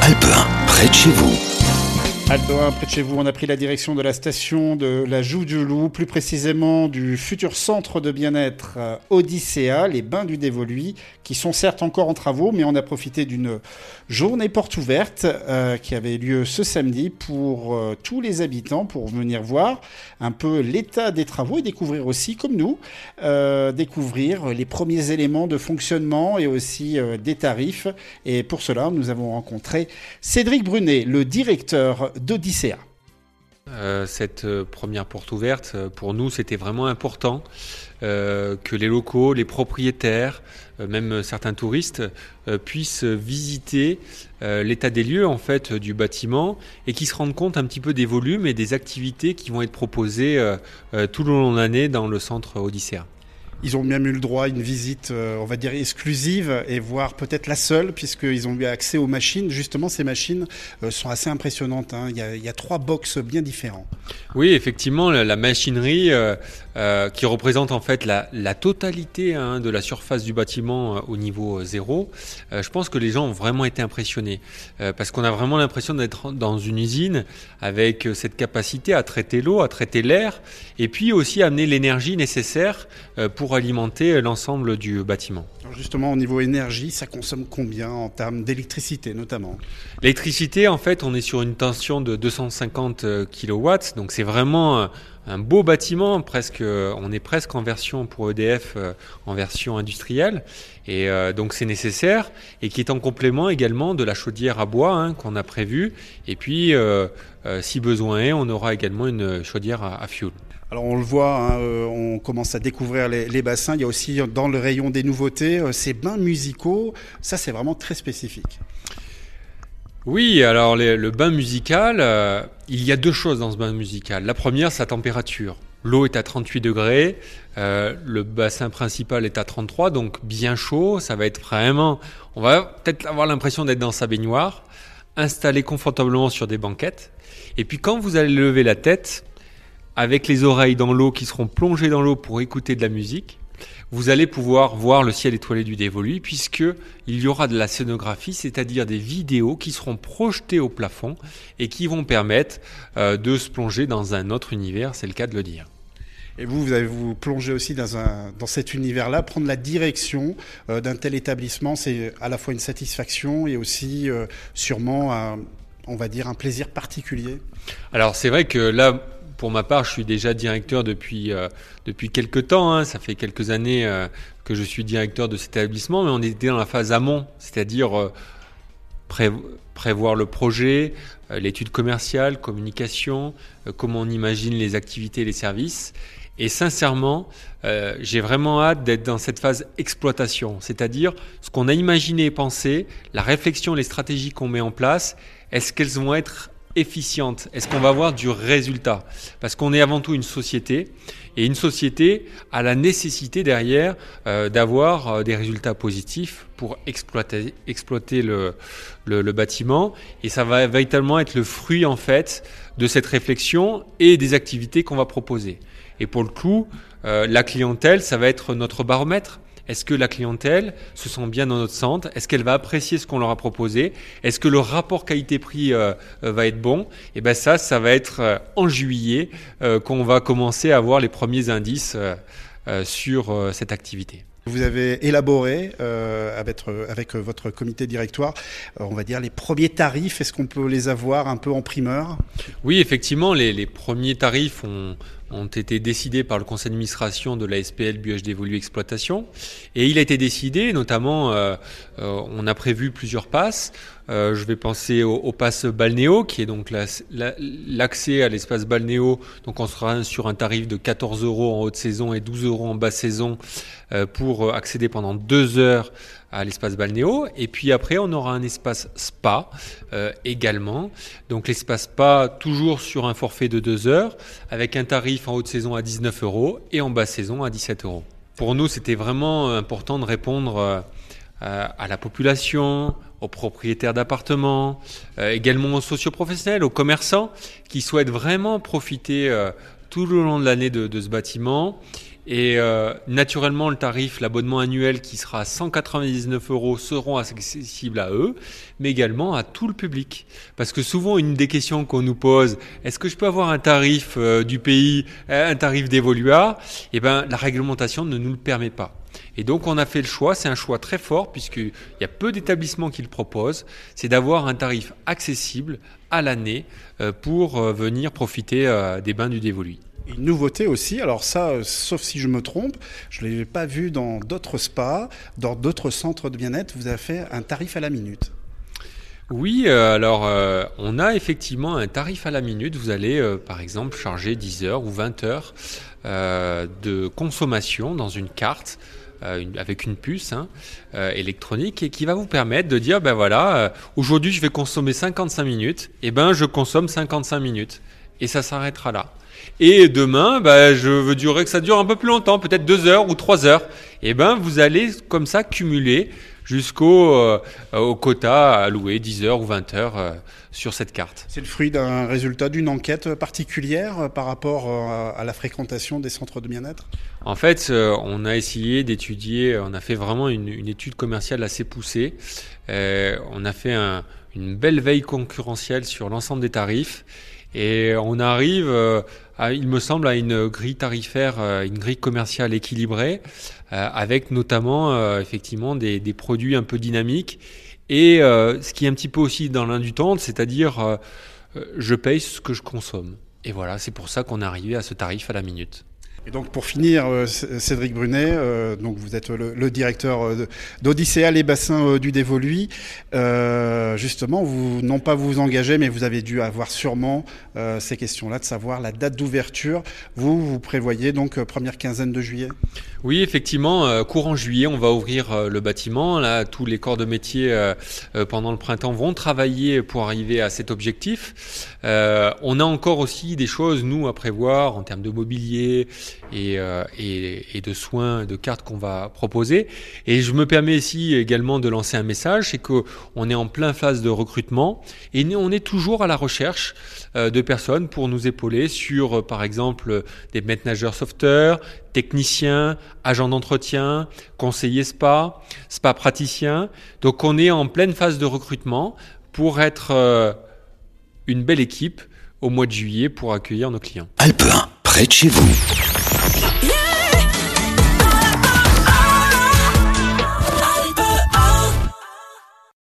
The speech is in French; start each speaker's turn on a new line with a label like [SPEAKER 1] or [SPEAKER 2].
[SPEAKER 1] Alpe 1, près de chez vous.
[SPEAKER 2] Alpe 1, près de chez vous, on a pris la direction de la station de la Joux du Loup, plus précisément du futur centre de bien-être Odyssea, les Bains du Dévoluy, qui sont certes encore en travaux, mais on a profité d'une journée porte ouverte qui avait lieu ce samedi pour tous les habitants, pour venir voir un peu l'état des travaux et découvrir aussi, comme nous, découvrir les premiers éléments de fonctionnement et aussi des tarifs. Et pour cela, nous avons rencontré Cédric Brunet, le directeur d'Odyssea.
[SPEAKER 3] Cette première porte ouverte, pour nous, c'était vraiment important que les locaux, les propriétaires, même certains touristes, puissent visiter l'état des lieux en fait du bâtiment et qu'ils se rendent compte un petit peu des volumes et des activités qui vont être proposées tout le long de l'année dans le centre Odyssea.
[SPEAKER 2] Ils ont même eu le droit à une visite, on va dire, exclusive et voire peut-être la seule, puisqu'ils ont eu accès aux machines. Justement, ces machines sont assez impressionnantes, hein. Il y a 3 box bien différents.
[SPEAKER 3] Oui, effectivement, la machinerie qui représente en fait la totalité de la surface du bâtiment au niveau 0, je pense que les gens ont vraiment été impressionnés parce qu'on a vraiment l'impression d'être dans une usine avec cette capacité à traiter l'eau, à traiter l'air et puis aussi amener l'énergie nécessaire pour alimenter l'ensemble du bâtiment.
[SPEAKER 2] Alors justement, au niveau énergie, ça consomme combien en termes d'électricité notamment ?
[SPEAKER 3] L'électricité, en fait, on est sur une tension de 250 kW, donc c'est vraiment un beau bâtiment, on est presque en version pour EDF, en version industrielle, et donc c'est nécessaire, et qui est en complément également de la chaudière à bois qu'on a prévue, et puis si besoin est, on aura également une chaudière à fioul.
[SPEAKER 2] Alors on le voit, on commence à découvrir les bassins. Il y a aussi dans le rayon des nouveautés ces bains musicaux. Ça, c'est vraiment très spécifique.
[SPEAKER 3] Oui, alors le bain musical, il y a 2 choses dans ce bain musical. La première, sa température. L'eau est à 38 degrés, le bassin principal est à 33, donc bien chaud. Ça va être vraiment... On va peut-être avoir l'impression d'être dans sa baignoire, installé confortablement sur des banquettes. Et puis quand vous allez lever la tête, avec les oreilles dans l'eau qui seront plongées dans l'eau pour écouter de la musique, vous allez pouvoir voir le ciel étoilé du Dévoluy puisqu'il y aura de la scénographie, c'est-à-dire des vidéos qui seront projetées au plafond et qui vont permettre de se plonger dans un autre univers, c'est le cas de le dire.
[SPEAKER 2] Et vous allez vous plonger aussi dans cet univers-là, prendre la direction d'un tel établissement, c'est à la fois une satisfaction et aussi sûrement, on va dire, un plaisir particulier.
[SPEAKER 3] Alors c'est vrai que là, pour ma part, je suis déjà directeur depuis quelques temps. Ça fait quelques années que je suis directeur de cet établissement, mais on était dans la phase amont, c'est-à-dire prévoir le projet, l'étude commerciale, communication, comment on imagine les activités et les services. Et sincèrement, j'ai vraiment hâte d'être dans cette phase exploitation, c'est-à-dire ce qu'on a imaginé et pensé, la réflexion, les stratégies qu'on met en place, est-ce qu'elles vont être efficiente? Est-ce qu'on va avoir du résultat? Parce qu'on est avant tout une société et une société a la nécessité derrière d'avoir des résultats positifs pour exploiter le bâtiment et ça va véritablement être le fruit en fait de cette réflexion et des activités qu'on va proposer. Et pour le coup, la clientèle, ça va être notre baromètre. Est-ce que la clientèle se sent bien dans notre centre? Est-ce qu'elle va apprécier ce qu'on leur a proposé? Est-ce que le rapport qualité-prix va être bon? Et ben ça va être en juillet qu'on va commencer à avoir les premiers indices sur cette activité.
[SPEAKER 2] Vous avez élaboré avec votre comité directoire, on va dire, les premiers tarifs. Est-ce qu'on peut les avoir un peu en primeur?
[SPEAKER 3] Oui, effectivement, les premiers tarifs ont été décidés par le conseil d'administration de la SPL Buage Dévoluy Exploitation. Et il a été décidé, notamment, on a prévu plusieurs passes. Je vais penser au pass balnéo, qui est donc l'accès à l'espace balnéo. Donc on sera sur un tarif de 14 € en haute saison et 12 € en basse saison pour accéder pendant 2 heures à l'espace balnéo. Et puis après, on aura un espace spa également. Donc l'espace spa, toujours sur un forfait de 2 heures, avec un tarif en haute saison à 19 € et en basse saison à 17 €. Pour nous, c'était vraiment important de répondre à la population, aux propriétaires d'appartements, également aux socioprofessionnels, aux commerçants qui souhaitent vraiment profiter tout le long de l'année de ce bâtiment Et naturellement, le tarif, l'abonnement annuel qui sera à 199 € seront accessibles à eux, mais également à tout le public. Parce que souvent, une des questions qu'on nous pose, est-ce que je peux avoir un tarif du pays, un tarif d'Evolua? Eh ben, la réglementation ne nous le permet pas. Et donc, on a fait le choix, c'est un choix très fort, puisqu'il y a peu d'établissements qui le proposent, c'est d'avoir un tarif accessible à l'année pour venir profiter des bains du Dévoluy.
[SPEAKER 2] Une nouveauté aussi, alors ça, sauf si je me trompe, je ne l'ai pas vu dans d'autres spas, dans d'autres centres de bien-être, vous avez fait un tarif à la minute.
[SPEAKER 3] Oui, on a effectivement un tarif à la minute. Vous allez, par exemple, charger 10 heures ou 20 heures de consommation dans une carte avec une puce électronique et qui va vous permettre de dire, aujourd'hui je vais consommer 55 minutes, et je consomme 55 minutes et ça s'arrêtera là. Et demain, je dirais que ça dure un peu plus longtemps, peut-être 2 heures ou 3 heures. Et vous allez comme ça cumuler jusqu'au au quota alloué, 10 heures ou 20 heures sur cette carte.
[SPEAKER 2] C'est le fruit d'un résultat d'une enquête particulière par rapport à la fréquentation des centres de bien-être ?
[SPEAKER 3] En fait, on a essayé d'étudier, on a fait vraiment une étude commerciale assez poussée. On a fait une belle veille concurrentielle sur l'ensemble des tarifs. Et on arrive, il me semble, à une grille tarifaire, une grille commerciale équilibrée, avec notamment effectivement des produits un peu dynamiques. Et ce qui est un petit peu aussi dans l'air du temps, c'est-à-dire je paye ce que je consomme. Et voilà, c'est pour ça qu'on est arrivé à ce tarif à la minute.
[SPEAKER 2] Et donc pour finir, Cédric Brunet, donc vous êtes le directeur d'Odyssea les bassins du Dévoluy. Justement, vous non pas vous engager, mais vous avez dû avoir sûrement ces questions-là de savoir la date d'ouverture. Vous prévoyez donc première quinzaine de juillet ?
[SPEAKER 3] Oui, effectivement, courant juillet, on va ouvrir le bâtiment. Là, tous les corps de métier pendant le printemps vont travailler pour arriver à cet objectif. On a encore aussi des choses, nous, à prévoir en termes de mobilier et de soins, de cartes qu'on va proposer. Et je me permets ici également de lancer un message, c'est qu'on est en plein phase de recrutement et on est toujours à la recherche de personnes pour nous épauler sur, par exemple, des maîtres nageurs sauveteurs, techniciens, agents d'entretien, conseillers spa praticiens. Donc on est en pleine phase de recrutement pour être une belle équipe au mois de juillet pour accueillir nos clients.
[SPEAKER 1] Alpe 1, près de chez vous.